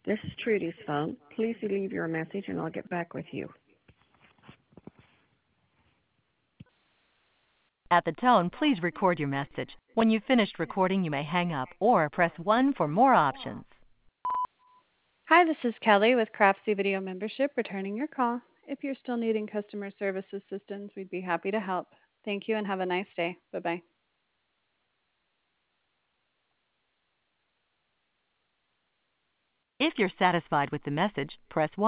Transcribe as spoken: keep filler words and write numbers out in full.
This is Trudy's phone. Please leave your message and I'll get back with you. At the tone, please record your message. When you've finished recording, you may hang up or press one for more options. Hi, this is Kelly with Craftsy Video Membership, returning your call. If you're still needing customer service assistance, we'd be happy to help. Thank you and have a nice day. Bye-bye. If you're satisfied with the message, press one.